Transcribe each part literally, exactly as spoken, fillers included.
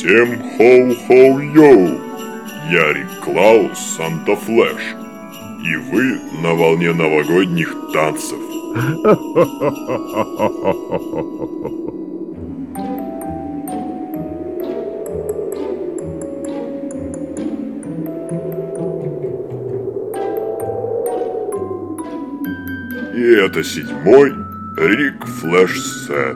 Всем хоу-хоу-йоу! Я Рик Клаус Санта Флэш, и вы на волне новогодних танцев. И это седьмой Рик Флэш Сет.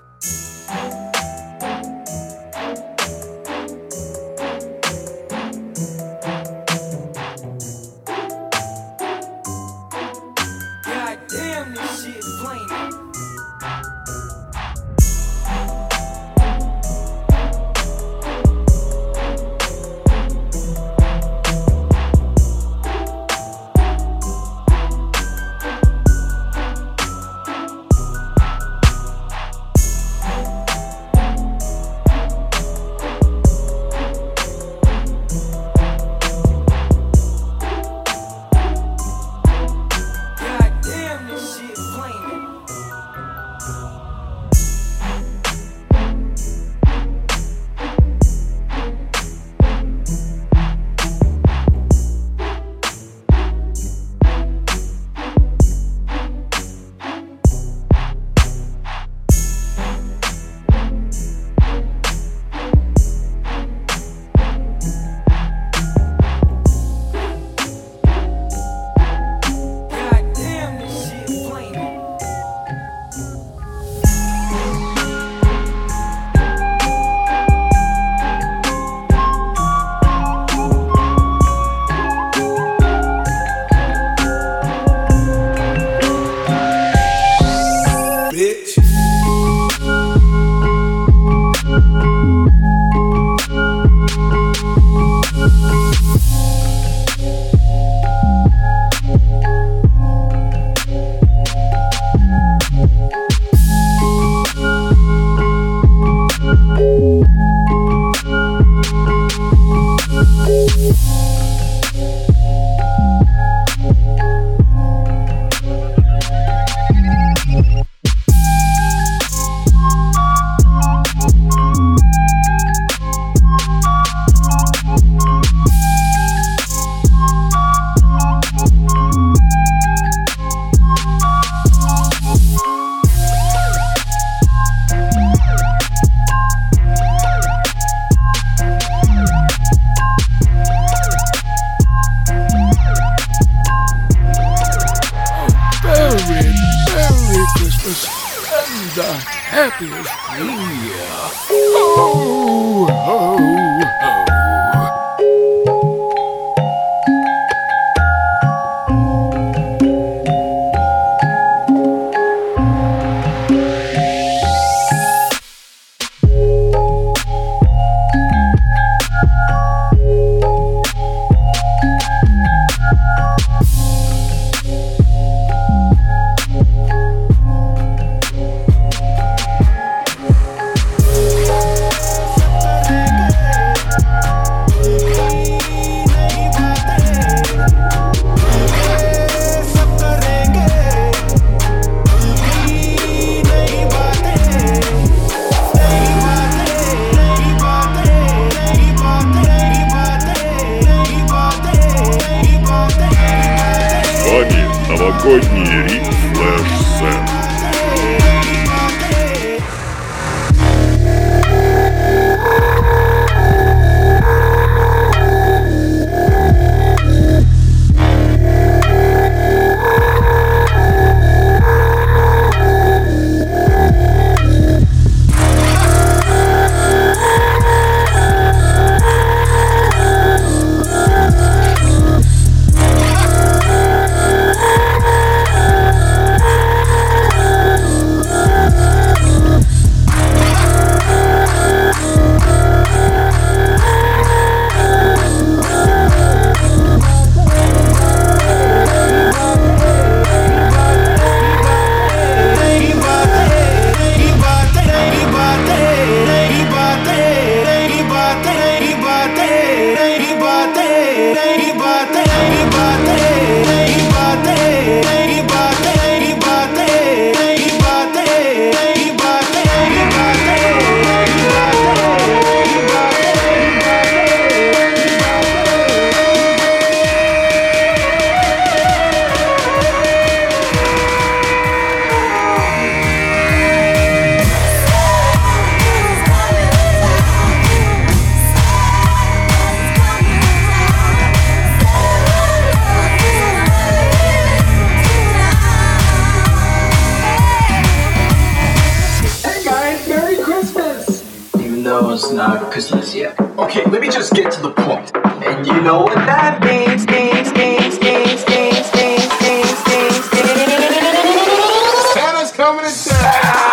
Happiest New Year. Ho, ho, ho. Новогодний Рик Флэш Сет. knows not Christmas yet. Okay, let me just get to the point. And you know what that means, means, means, means, means, means, means, means, means. Santa's coming to town!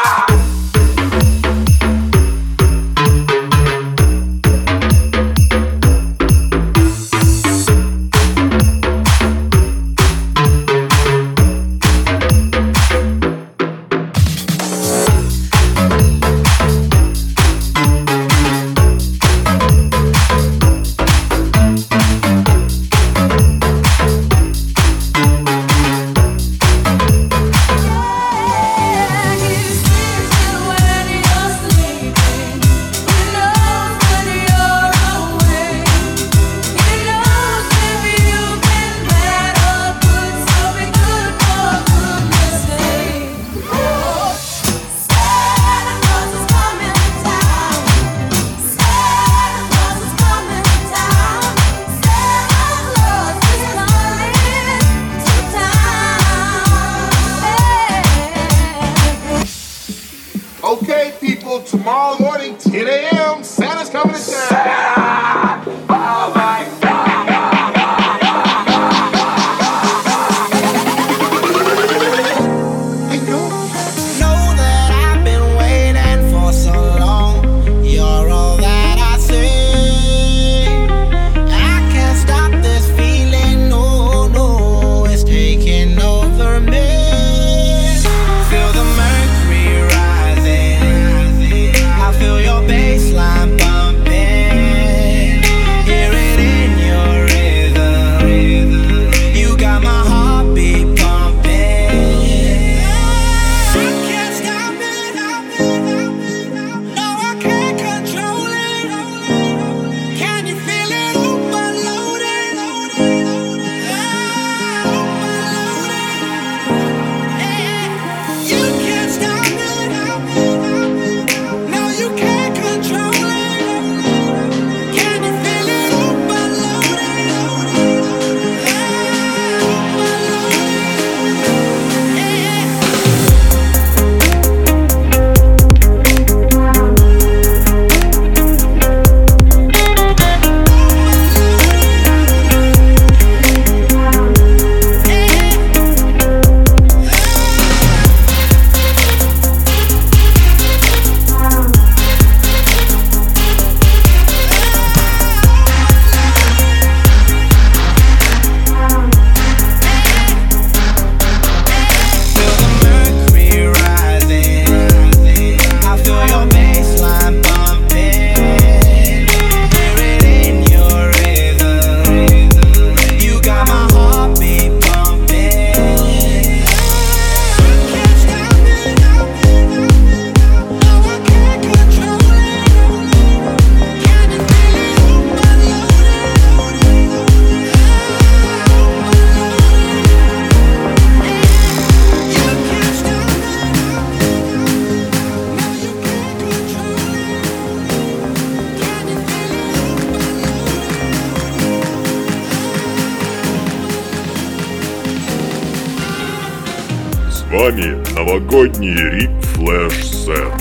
Okay, people, tomorrow morning, ten a.m., Santa's coming to town. Santa! Oh my God! I know. Know that I've been waiting for so long. You're all that I see. I can't stop this feeling. No, no, it's taking over me. Feel the mercury rising. I feel your baseline bumping. Hear it in your rhythm. You got my heartbeat pumping. I can't stop it. No, I can't control it. Can you feel it? Overloaded. You can't stop it. No, you can't control it. Can you feel it? Overloaded. Feel the mercury rising. I feel your baseline bumping. Hear it in your rhythm. You got my heartbeat pumping. I can't stop it. No, I can't control it. Can you feel it? You can't stop it. No, you can't control it. Can you С вами новогодний Рик Флэш Сет.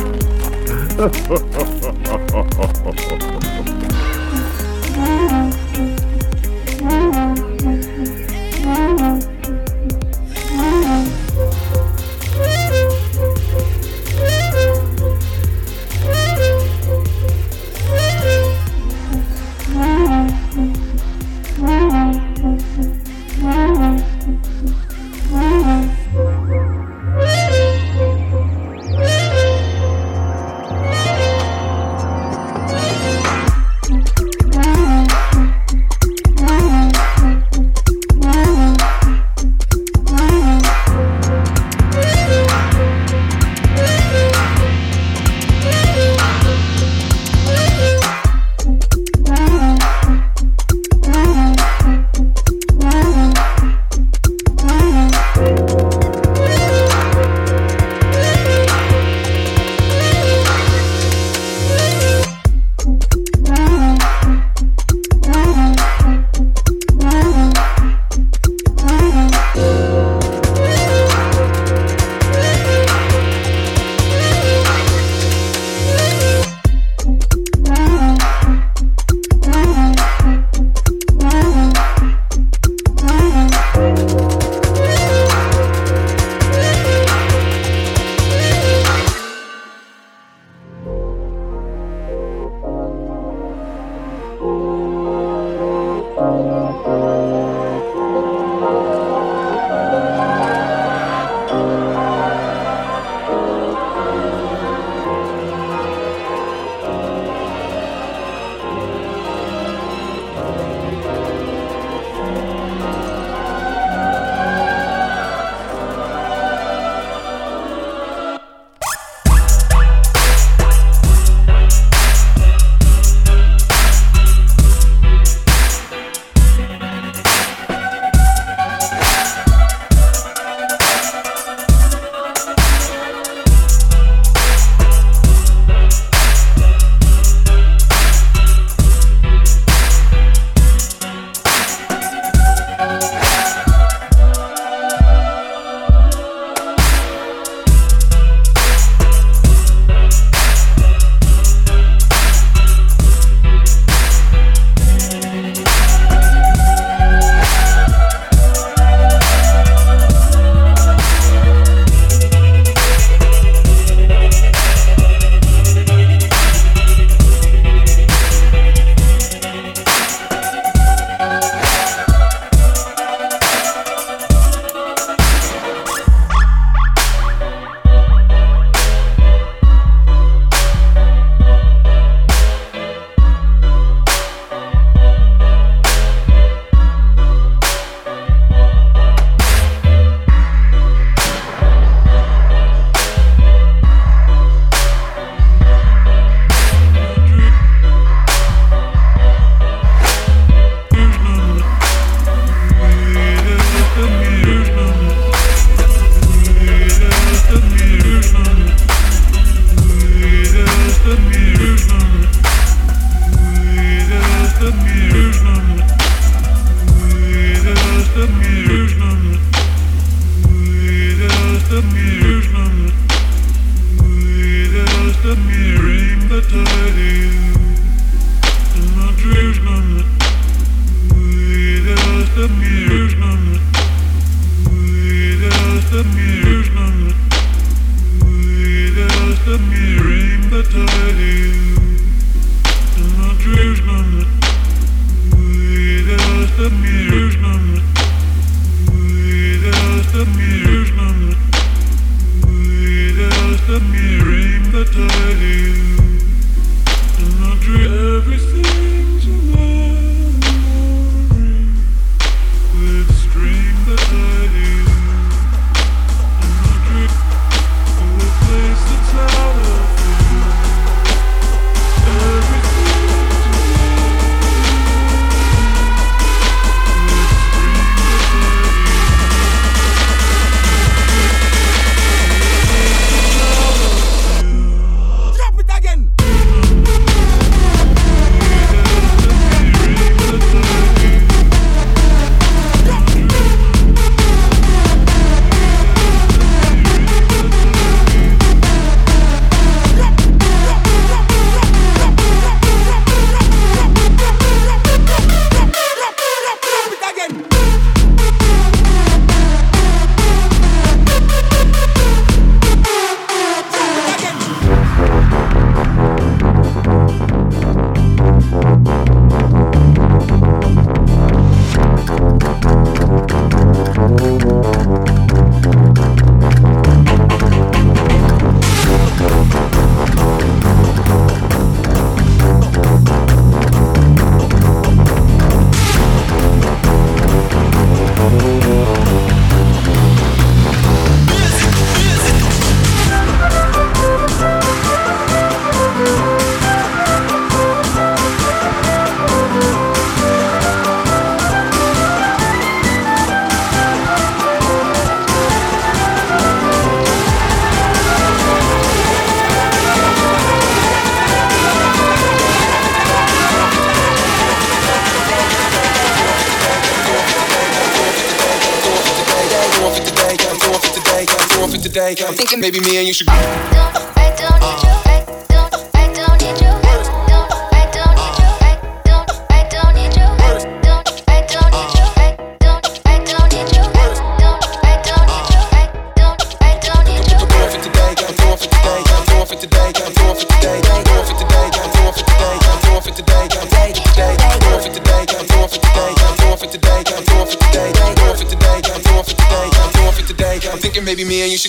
today. I'm thinking maybe me and you should. I don't, I don't need you. I don't, I don't need you. I don't, I don't need you. I don't, I don't need you. I don't, I don't need you. I don't, I don't need you. I don't, I don't need you. I don't, I don't need you. I'm going for today. I'm going for today. I'm going for today. I'm going for today. I'm going for today. I'm going for today. I'm going for today. I'm going for today. I'm going for today. I'm going for today. I'm going for today. I'm going for today. I'm going for today. I'm going for today. I'm going for today. I'm thinking maybe me and you should.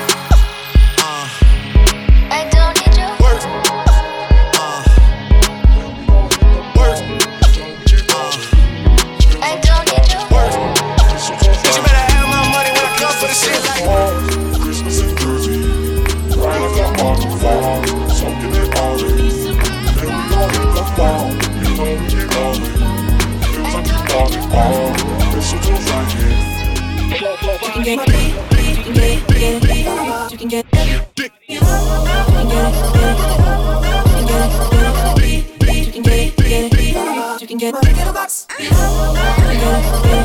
I don't need you. Work. Uh. Work. Uh. I don't need you. Work. But you better have my money when I come for the shit like. Christmas in Jersey, right after I'm on the phone, soaking it all in. Then we gon' hit the phone, you know we get rolling. Feels like you bought it all, mistletoe's right here. You can get it, you can get it, get it, you can get it. Dick. You can get it, get it, you can get it, get it, you can get it, get it, box. You can get it, get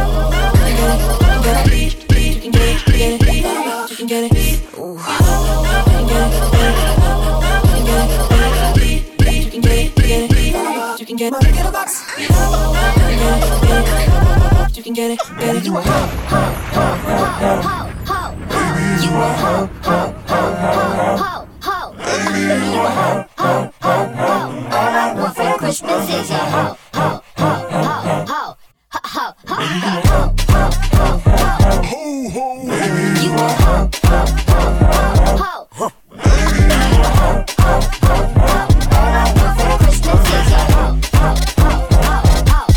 it, you can get it, get it, you can get it. Ooh. You can get it, you can get it, get it, you can get it, get it, box. You can get it, get it. You a hoe, hoe, hoe, hoe, hoe, hoe. You a hoe, hoe, hoe, hoe, hoe, hoe. You a hoe, hoe, hoe, hoe. All I want for Christmas is a hoe, hoe, hoe, hoe, hoe, hoe, hoe, hoe, hoe, hoe, Ho, ho, you a hoe, hoe, hoe, hoe, hoe. You a hoe, hoe, hoe, hoe. All I want for Christmas is a hoe, hoe, hoe, hoe,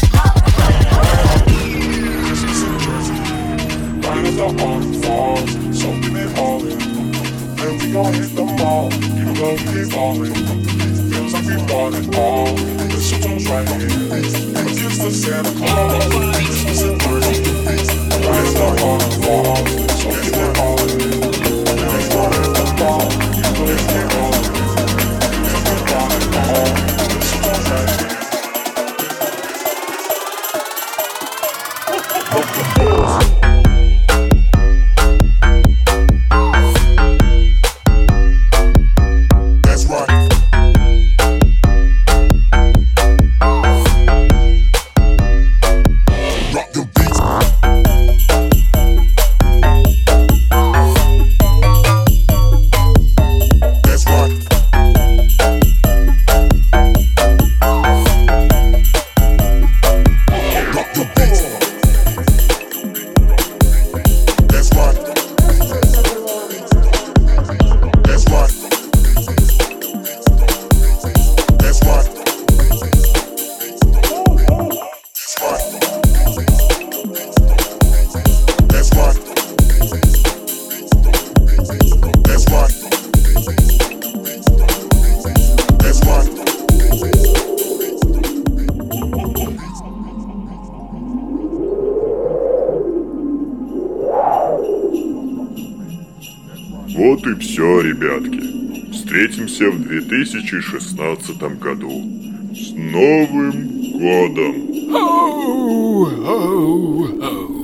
Christmas in Jersey, right after on the phone, soaking it all in. Then we gon' hit the mall, you know we keep falling. Feels like we bought it all, mistletoe's right here. Against the Santa Claus, Christmas in Jersey, right after on the phone, soaking it all in. Then we gon' hit the mall, you know we keep falling. Feels like we bought it all, mistletoe's right here. Вот и все, ребятки. Встретимся в две тысячи шестнадцатом году. С Новым годом! Ho, ho, ho.